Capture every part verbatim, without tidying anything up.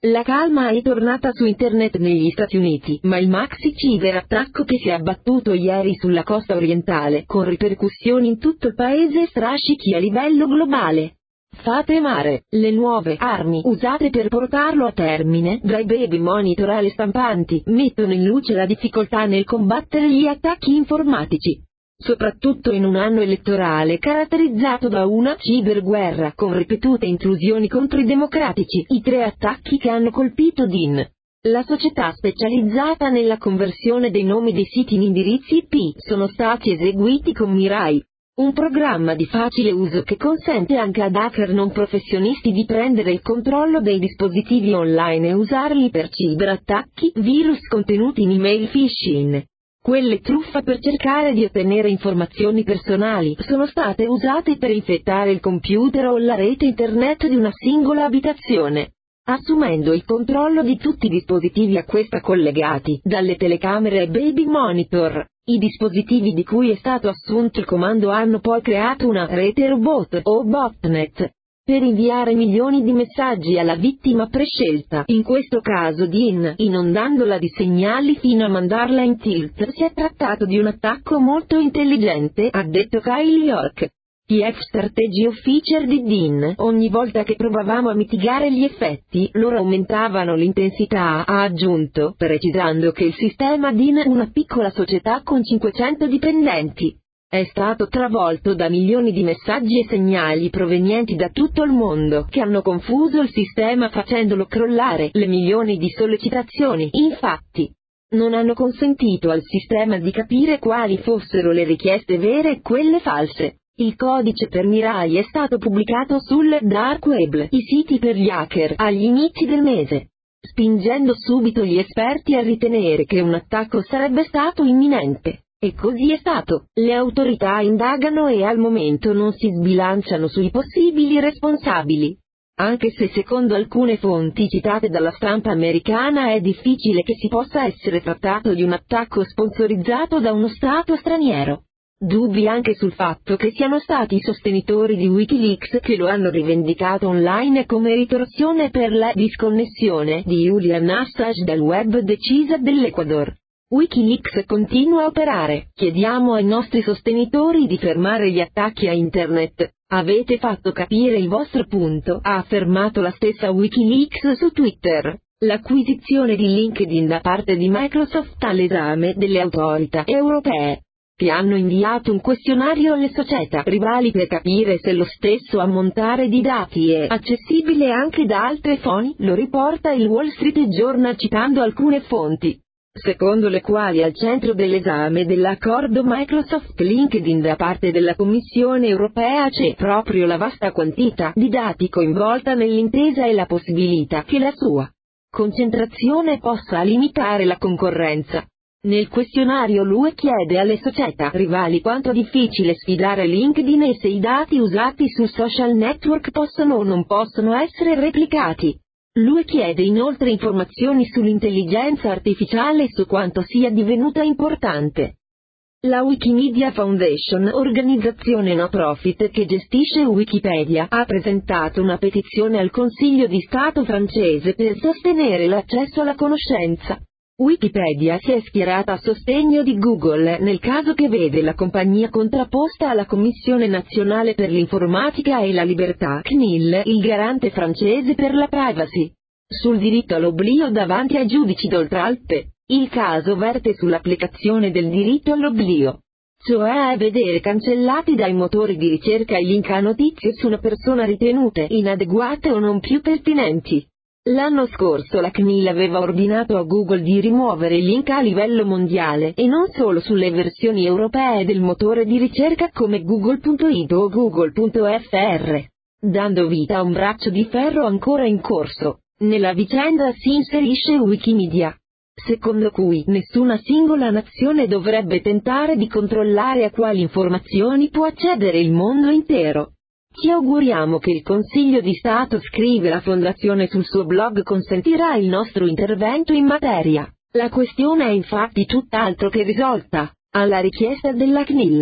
La calma è tornata su internet negli Stati Uniti, ma il maxi ciberattacco che si è abbattuto ieri sulla costa orientale, con ripercussioni in tutto il paese, strascichi a livello globale. Fate mare, le nuove armi usate per portarlo a termine, dai baby monitor alle stampanti, mettono in luce la difficoltà nel combattere gli attacchi informatici. Soprattutto in un anno elettorale caratterizzato da una ciberguerra con ripetute intrusioni contro i democratici, i tre attacchi che hanno colpito D I N, la società specializzata nella conversione dei nomi dei siti in indirizzi I P, sono stati eseguiti con Mirai, un programma di facile uso che consente anche ad hacker non professionisti di prendere il controllo dei dispositivi online e usarli per ciberattacchi, virus contenuti in email phishing. Quelle truffa per cercare di ottenere informazioni personali sono state usate per infettare il computer o la rete internet di una singola abitazione, assumendo il controllo di tutti i dispositivi a questa collegati, dalle telecamere ai baby monitor. I dispositivi di cui è stato assunto il comando hanno poi creato una rete robot o botnet per inviare milioni di messaggi alla vittima prescelta, in questo caso D I N, inondandola di segnali fino a mandarla in tilt. Si è trattato di un attacco molto intelligente, ha detto Kyle York, Chief Strategy Officer di D I N. Ogni volta che provavamo a mitigare gli effetti, loro aumentavano l'intensità, ha aggiunto, precisando che il sistema D I N, una piccola società con cinquecento dipendenti, è stato travolto da milioni di messaggi e segnali provenienti da tutto il mondo, che hanno confuso il sistema facendolo crollare. Le milioni di sollecitazioni, infatti, non hanno consentito al sistema di capire quali fossero le richieste vere e quelle false. Il codice per Mirai è stato pubblicato sul dark web, i siti per gli hacker, agli inizi del mese, spingendo subito gli esperti a ritenere che un attacco sarebbe stato imminente. E così è stato. Le autorità indagano e al momento non si sbilanciano sui possibili responsabili. Anche se secondo alcune fonti citate dalla stampa americana è difficile che si possa essere trattato di un attacco sponsorizzato da uno stato straniero. Dubbi anche sul fatto che siano stati i sostenitori di Wikileaks che lo hanno rivendicato online come ritorsione per la disconnessione di Julian Assange dal web decisa dell'Ecuador. Wikileaks continua a operare. Chiediamo ai nostri sostenitori di fermare gli attacchi a internet. Avete fatto capire il vostro punto, ha affermato la stessa Wikileaks su Twitter. L'acquisizione di LinkedIn da parte di Microsoft all'esame delle autorità europee, che hanno inviato un questionario alle società rivali per capire se lo stesso ammontare di dati è accessibile anche da altre fonti, lo riporta il Wall Street Journal citando alcune fonti, secondo le quali al centro dell'esame dell'accordo Microsoft-LinkedIn da parte della Commissione europea c'è proprio la vasta quantità di dati coinvolta nell'intesa e la possibilità che la sua concentrazione possa limitare la concorrenza. Nel questionario l'U E chiede alle società rivali quanto è difficile sfidare LinkedIn e se i dati usati sul social network possono o non possono essere replicati. L'U E chiede inoltre informazioni sull'intelligenza artificiale e su quanto sia divenuta importante. La Wikimedia Foundation, organizzazione no profit che gestisce Wikipedia, ha presentato una petizione al Consiglio di Stato francese per sostenere l'accesso alla conoscenza. Wikipedia si è schierata a sostegno di Google nel caso che vede la compagnia contrapposta alla Commissione nazionale per l'informatica e la libertà C N I L, il garante francese per la privacy, sul diritto all'oblio davanti ai giudici d'Oltralpe. Il caso verte sull'applicazione del diritto all'oblio, cioè a vedere cancellati dai motori di ricerca i link a notizie su una persona ritenute inadeguate o non più pertinenti. L'anno scorso la C N I L aveva ordinato a Google di rimuovere i link a livello mondiale e non solo sulle versioni europee del motore di ricerca come Google punto it o Google punto F R, dando vita a un braccio di ferro ancora in corso. Nella vicenda si inserisce Wikimedia, secondo cui nessuna singola nazione dovrebbe tentare di controllare a quali informazioni può accedere il mondo intero. Ci auguriamo che il Consiglio di Stato, scrive la Fondazione sul suo blog, consentirà il nostro intervento in materia. La questione è infatti tutt'altro che risolta, alla richiesta della C N I L.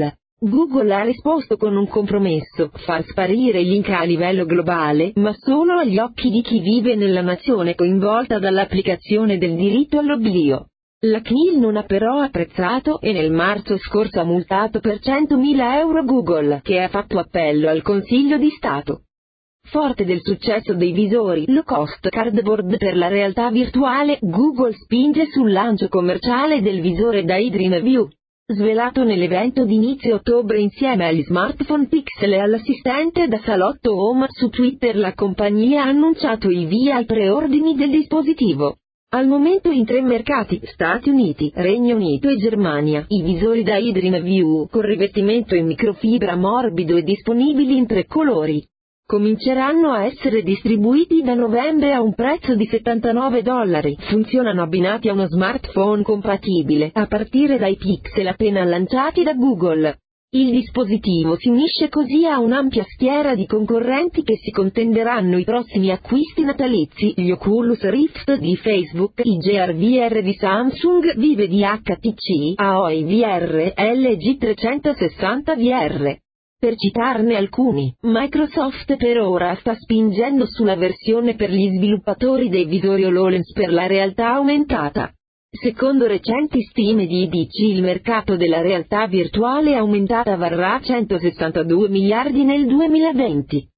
Google ha risposto con un compromesso: far sparire i link a livello globale, ma solo agli occhi di chi vive nella nazione coinvolta dall'applicazione del diritto all'oblio. La C N I L non ha però apprezzato e nel marzo scorso ha multato per centomila euro Google, che ha fatto appello al Consiglio di Stato. Forte del successo dei visori low cost cardboard per la realtà virtuale, Google spinge sul lancio commerciale del visore Daydream View. Svelato nell'evento di inizio ottobre insieme agli smartphone Pixel e all'assistente da salotto Home su Twitter, la compagnia ha annunciato il via ai preordini del dispositivo. Al momento in tre mercati, Stati Uniti, Regno Unito e Germania, i visori Daydream View con rivestimento in microfibra morbido e disponibili in tre colori cominceranno a essere distribuiti da novembre a un prezzo di settantanove dollari. Funzionano abbinati a uno smartphone compatibile, a partire dai Pixel appena lanciati da Google. Il dispositivo si unisce così a un'ampia schiera di concorrenti che si contenderanno i prossimi acquisti natalizi: gli Oculus Rift di Facebook, i G R V R di Samsung, Vive di H T C, A O I V R, L G trecentosessanta V R. Per citarne alcuni, Microsoft per ora sta spingendo sulla versione per gli sviluppatori dei visori HoloLens per la realtà aumentata. Secondo recenti stime di I D C, il mercato della realtà virtuale aumentata varrà centosessantadue miliardi nel duemilaventi.